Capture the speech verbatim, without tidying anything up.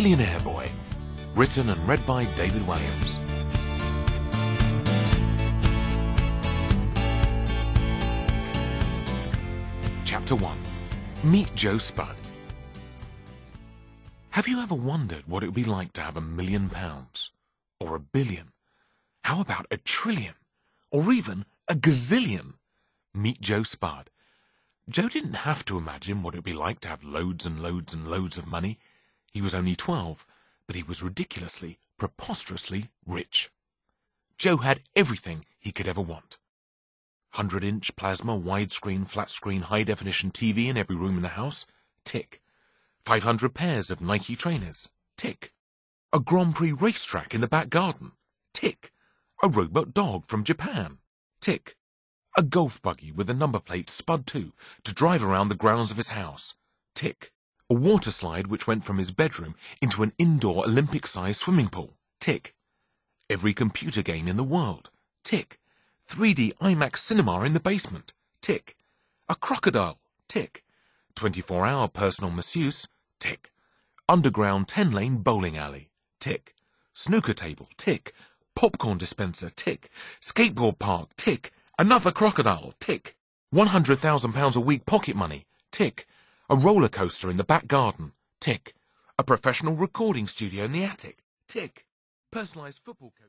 Millionaire Boy. Written and read by David Williams. Chapter one. Meet Joe Spud. Have you ever wondered what it would be like to have a million pounds? Or a billion? How about a trillion? Or even a gazillion? Meet Joe Spud. Joe didn't have to imagine what it would be like to have loads and loads and loads of money. He was only twelve, but he was ridiculously, preposterously rich. Joe had everything he could ever want. Hundred-inch plasma, widescreen, flat-screen, high-definition T V in every room in the house? Tick. Five hundred pairs of Nike trainers? Tick. A Grand Prix racetrack in the back garden? Tick. A robot dog from Japan? Tick. A golf buggy with the number plate Spud two to drive around the grounds of his house? Tick. A water slide which went from his bedroom into an indoor Olympic-sized swimming pool? Tick. Every computer game in the world? Tick. three D IMAX cinema in the basement? Tick. A crocodile? Tick. twenty-four hour personal masseuse? Tick. Underground ten-lane bowling alley? Tick. Snooker table? Tick. Popcorn dispenser? Tick. Skateboard park? Tick. Another crocodile? Tick. one hundred thousand pounds a week pocket money? Tick. A roller coaster in the back garden? Tick. A professional recording studio in the attic? Tick. Personalized football coach.